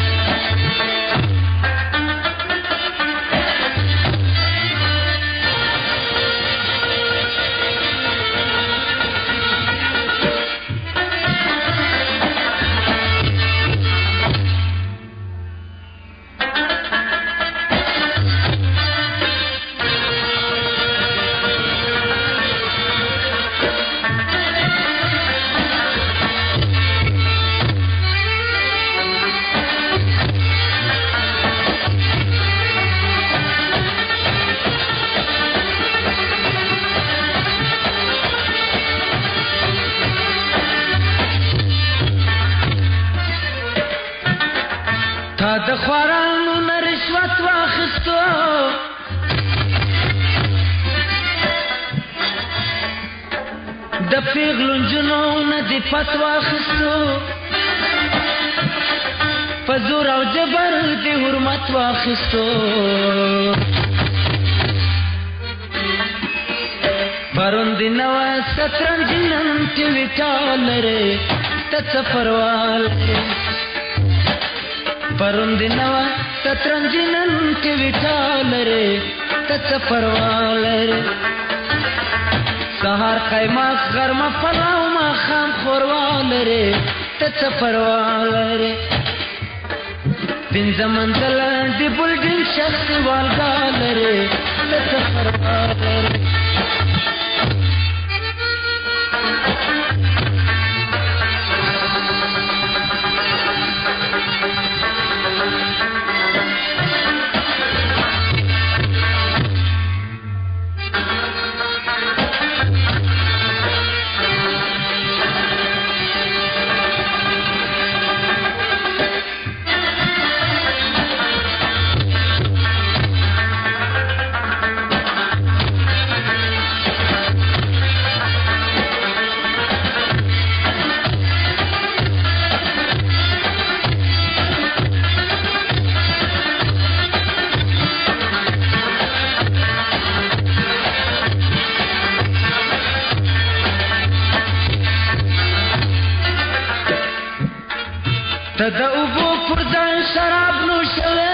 تا د خوارانو نه رشوت واخیستو د پیغلو نجونو نه دې پت واخیستو په زور او جبر دې حرمت واخیستو پرون دې نوه سترنج نن کې ویټا لرې ته څه پروا لرې پرون دی نوا سترنج نن کې ویټا لرې ته څه پروا لرې سهار قیماق غرمه پلاو ماښام ښوروا لرې ته څه پروا لرې پنځه منزله د بلډینګ شخصي والګا لرې ته څه پروا لرې ته د اوبو پر ځای شراب نوشوې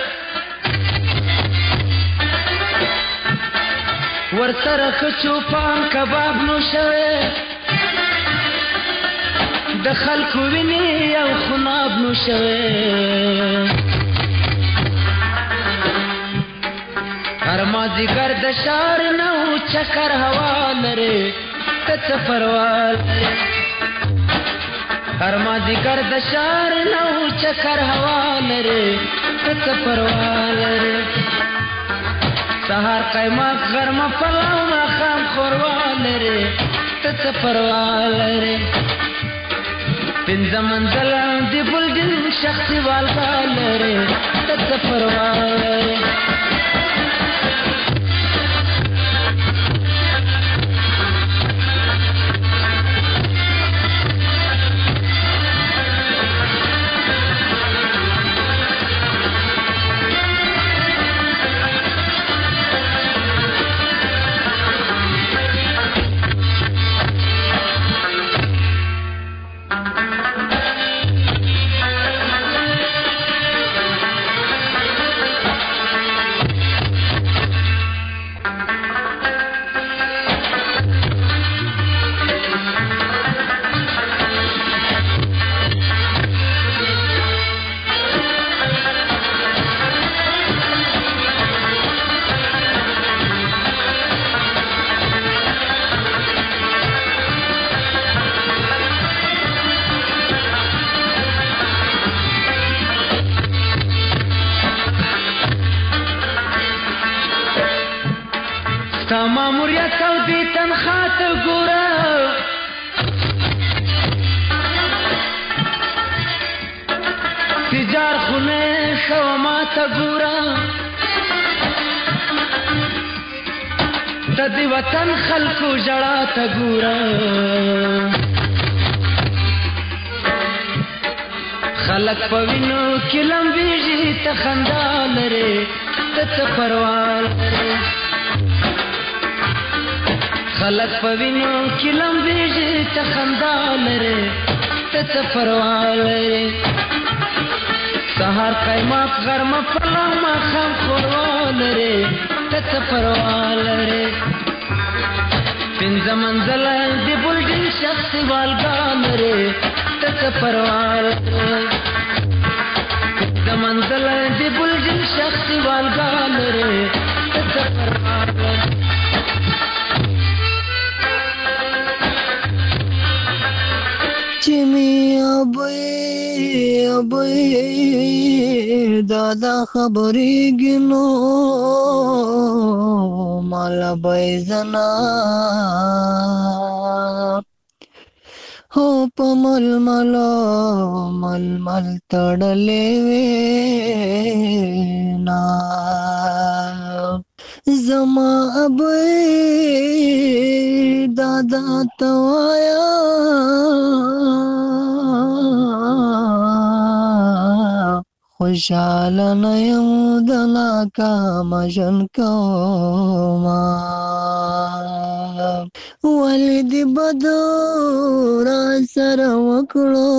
ورسره ښه چوپان کباب نوشوې د خلکو وینې او خناب نوشوې هر مازدیګر د ښار نه و چکر هوا لرې ته څه پروا لرې هر مازدیګر د ښار نه و چکر هوا لرې ته څه پروا لرې سهار قیماق غرمه پلاو ماښام ښوروا لرې ته څه پروا لرې پنځه منزله د بلډینګ شخصي والګا لرې ته څه پروا لرې ستا ماموریت او دې تنخوا ته ګوره تجار خونه ښه ما ته ګوره د دې وطن خلکو ژړا ته ګوره خلک په وینو کې لمبېږي ته خندا لرې ته څه پروا لرې خلق په وینو کې لمبېږي ته خندا لرې ته څه پروا لرې سهار قیمت غرمه پله ماښام ښوروا لرې ته څه پروا لرې پنځه منزله د بلډینګ شخصي والګا لرې ته څه پروا لرې پنځه منزله د بلډینګ شخصي والګا لرې ته څه پروا لرې چې مې ابۍ ابۍ دادا خبرېږي نو مالا به زنا هو په ململو ململ تړلې وې نا زما ابۍ دادا ته وایا خوشحاله نه یم د ناکامه ژوند کومه ولې دې بدو راسره وکړو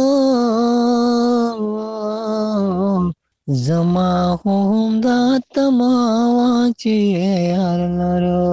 زما خو همدا تمه وه چې یار لرو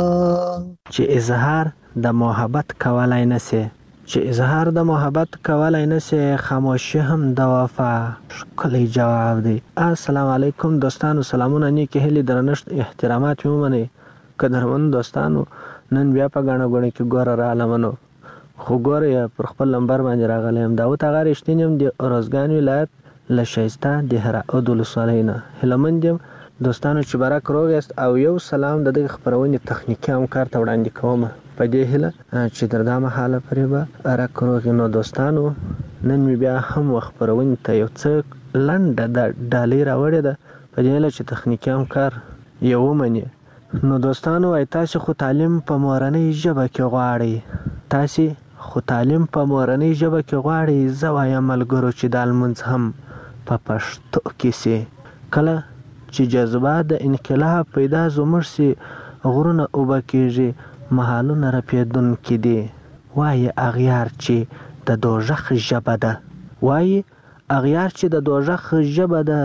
چې اظهار د محبت کولی نسې چې اظهار د محبت کولی نسې خاموشي هم د وفا ښکلی جواب دی. السلام علیکم دوستانو، سلامونه، نیکې هیلې، درنښت، احترامات مې ومنئ. قدرمنو دوستانو، نن بیا په ګڼه ګوڼه کې ګوره رالمنو خو ګوره پر خپل نمبر باندې راغلی یم. داود اغا رښتین یم د ارزګان ولایت له ښایسته د هرعود ولسوالۍ نه. هیلهمند یم دوستانو چې برک روغ یاست او یو سلام د دغې خپرونې تخنیکي همکار ته وړاندې کومه په دې هیله چې تر دا مهاله پورې به رک روغ. نو دوستانو نن مې بیا هم خپرونې ته یو څه لنډه د ډالۍ راوړې ده په دې هیله چې تخنیکي همکار یې ومني. نو دوستانو وایي تاسې خو تعلیم په مورنۍ ژبه کې غواړئ تاسې خو تعلیم په مورنۍ ژبه کې غواړئ زه وایم ملګرو چې دا لمونځ هم په پښتو کې سي. کله چې جذبه د انقلاب پیدا زموږ سي غرونه اوبه کېږي مهالونه رپېدونکي دي. وایي اغیار چې د دوژخ ژبه ده وایي اغیار چې د دوژخ ژبه ده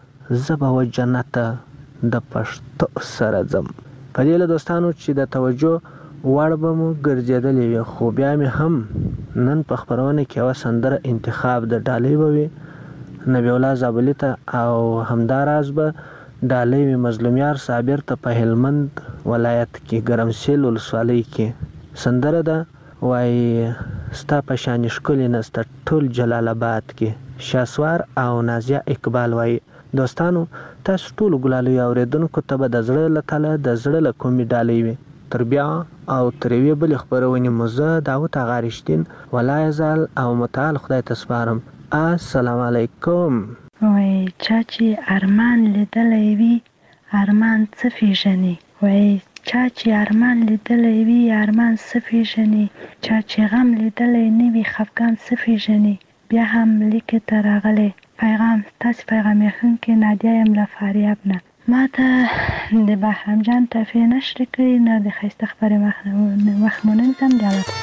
زه به و جنته د پښتو سره ځم. په دې له دوستانو چې د توجه وړ به مو ګرځېدلې وي خو بیا مې هم نن په خپرونه کې یوه سندره انتخاب د ډالۍ به وي نبی الله زابلي ته او همداراز به ډالۍ وي مظلومیار صابر ته په هلمند ولایت کې ګرمسیل ولسوالۍ کې. سندره ده وایي ستا په شانې ښکلې نسته ټول جلال آباد کې. شاسوار او نازیه اقبال وایي دوستانو تاسو ټولو ګلالیو اورېدونکو ته به د زړه له تله د زړه له کومې ډالۍ وي. تر بیا او تر یوې بلې خپرونې مو زه داود اغا رښتین ولا یزال او متعال خدای ته سپارم. السلام علیکم. وای چا چې ارمان لیدلی وي ارمان څه پیژني وای چا چې ارمان لیدلی وي ارمان څه پیژني چا چې غم لیدلی نه وي خفګان څه پیژني. بیا هم لیکې ته راغلی پیغام تاسې پیغام یخونکې نادیه یم له فاریاب نه. ما ته د بهرام جان تفریح نشر کړي نه د ښایسته خبرې وخت مو ننځم د الله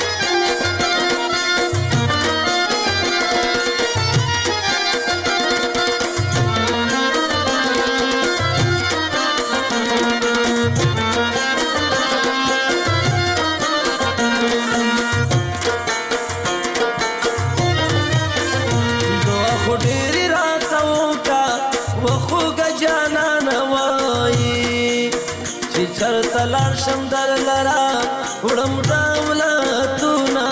تلار شم در لرا وړم دولتونه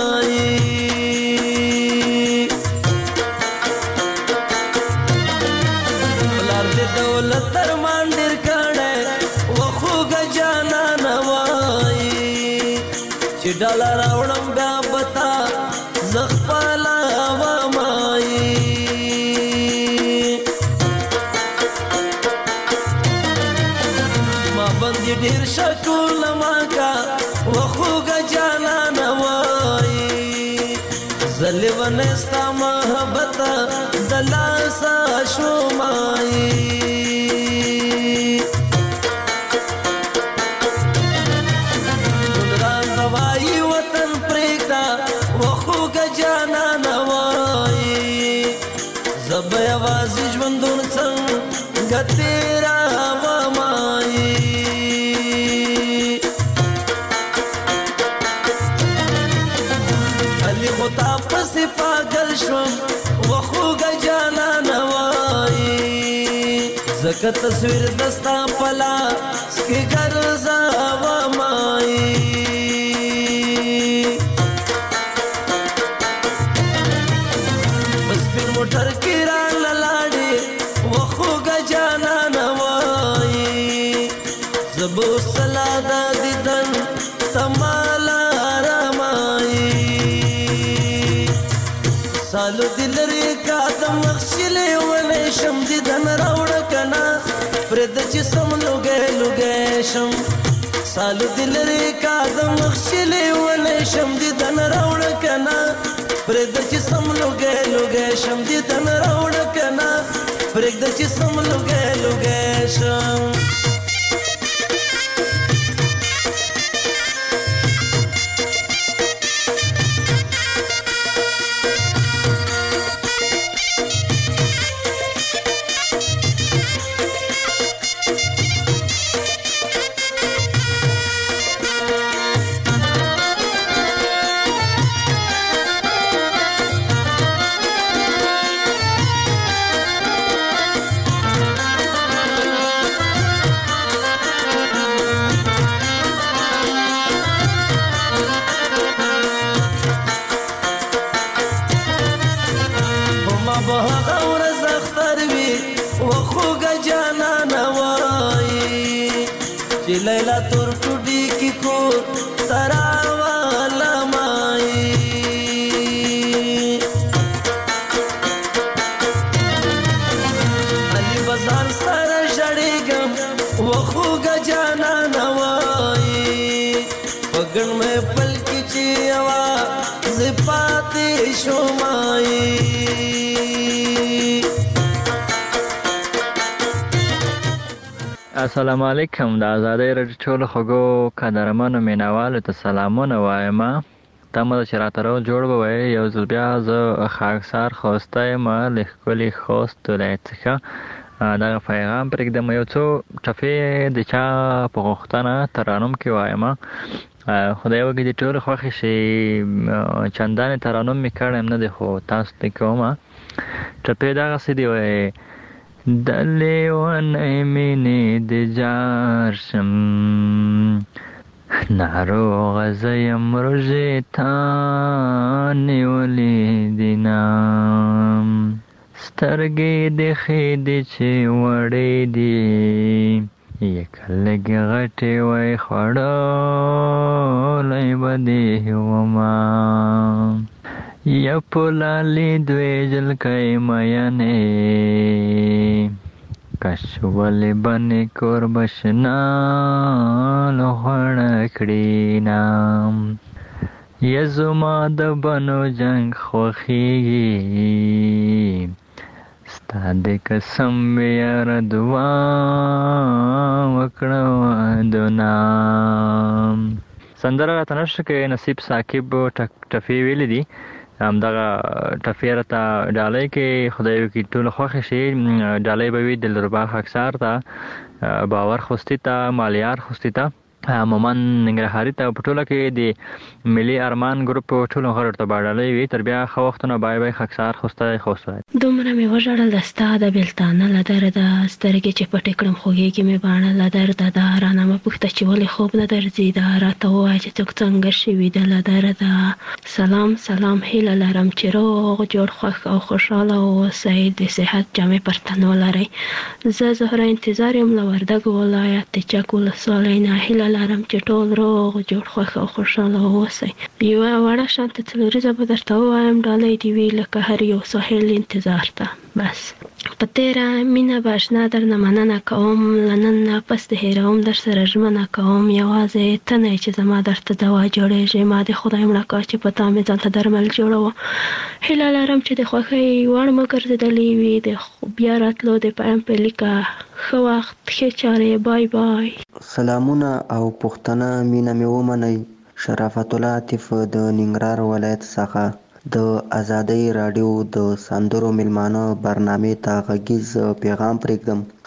ولار دې دولت تر مان ډېر کړی وخوږه جانانه وایي چې ډاله راوړم بیا به تا زه خپله ومایي ما باندې ډېر شکول ماکا وخوږه جانانه وایي زه لیونی ستا محبت د لاسه شومایي ګلران زما تیرا ومائی علی خطا پسی پاگل شوم وخوگا جانا نوائی زکا تصویر دستا پلا سکی گرزا ومائی بس پھر موٹر کی ران للاڑی وخوگا جانا نوائی زبو سلادا دیدن تمالا رمائی سالو دلری کادم مخشلی ولی شم دیدن روڑا کنا پرد جسم لگے لگے شم سالو دلری کادم مخشلی ولی شم دیدن روڑا کنا پرد جسم لگے لگے شم دیدن روڑا کنا پرد جسم لگے لگے شم لیلا تور ټوډي کی کو تراوالا مای علی بازار سره جړېګم وخوګه جانا نوای پګن مې پل کی چی وا زپاتې شومای السلام علیکم د آزادۍ راډیو ټولو خوږو قدرمنو مینوالو ته سلامونه وایم تمه ده چې راته رو جوړ به وایي یو ځل بیا زه خاکسار خوسته یم له ښکلي خوست ولایت څخه دغه پیغام پرېږدم یو څو ټپې د چا په غوښتنه ترانم کې وایم خدای وکړي د ټولو خوښې شي چندانې ترانم مې کړی نه دی خو تاسو ته کوم ټپې دغسې دي وایي د لیونۍ مینې د جار شم ناروغه زه یم روژې تا نیولې دینه سترګې دې ښې دي چې وړې دي یکه لږې غټې وای خوړلی به دې ومه یا په لالې دوې جلکۍ مینې کش ولې بنې کوربشنا لغړه کړینه یا زما د بنو جنګ خوښیږي ستا د قسم یاره دعا وکړه ودونه سندره راته نشته کې نصیب ثاقب ټپې ویلې دي همدغه ټپې راته ډالۍ کې خدای وکړي ټولو خوښې شي ډالۍ به وي دلربا خاکسار ته باور خوستي ته مالیار خوستي ته مومن ننګرهاري ته په ټوله کې د ملي ارمان ګروپ ټولو غړو ته به ډالۍ وي تر بیا ښه وختونه بای بای خاکسار خوستی خوست وایي دومره مې وژړل د ستا د بېلتانه له درده سترګې چې پټې کړم خوږېږي مې باڼه له درده دا رانه مه پوښته چې ولې خوب نه درځي دا راته ووایه چې څوک څنګه شوي ده له درده سلام سلام هیله لرم چې روغ جوړ خوښ او خوشحاله واوسئ د صحت جامې پر تن ولرئ زه زهره انتظار یم له وردګو ولایت د چک ولسوالۍ نه هیله لرم چې ټول روغ جوړ خوښ او خوشحاله واوسئ یوه وړه شانته څلوریزه به درته ووایم ډالۍ دې وي لکه هر یو ساحل انتظار ته بس په تیره مینه به اشنا درنه مننه کوم له نن نه پس د هېروم در سره ژمنه کوم یوازې ته نه یې چې زما درته دوا جوړېږي ما د خدای مړه کړه چې په تا مې ځان ته درمل جوړوه هیله لرم چې د خوښۍ وړ مو ګرځېدلې وي د بیا راتلو د پایم په لیکه ښه وخت ښې چارې بای بای سلامونه او پوښتنه مینه مې ومنئ شرافت الله عاطف د ننګرهار ولایت څخه د آزادۍ راډیو د سندرو میلمانه برنامې ته غږیز پیغام پرېږدم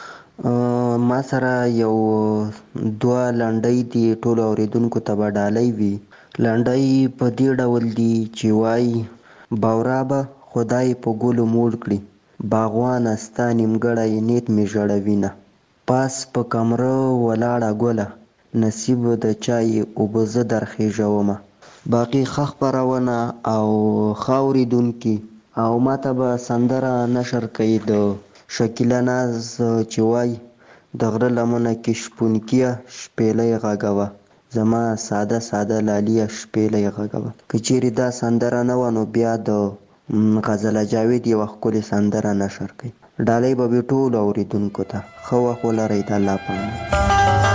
ما سره یو دوه لنډۍ دي، ټولو اورېدونکو ته به ډالۍ وي. لنډۍ په دې ډول دي چې وایي باورا به خدای په ګلو موړ کړي، باغوانه ستا نیمګړی نیت مې ژړوینه. پاس په کمره ولاړه ګله، نصیب د چای اوبه زه درخېژومه. باقي ښه خپرونه او ښه اورېدونکي او ماته به سندره نشر کوي د شکیله ناز چې وایي د غره لمنه کې شپونکیه شپېلۍ غږوه، زما ساده ساده لالیه شپېلۍ غږوه. که چیرې دا سندره نه وه نو بیا د غزله جاوید یوه ښکلې سندره نشر کوي. ډالۍ به وي ټولو اورېدونکو ته. ښه وخت ولرئ. د الله په امان.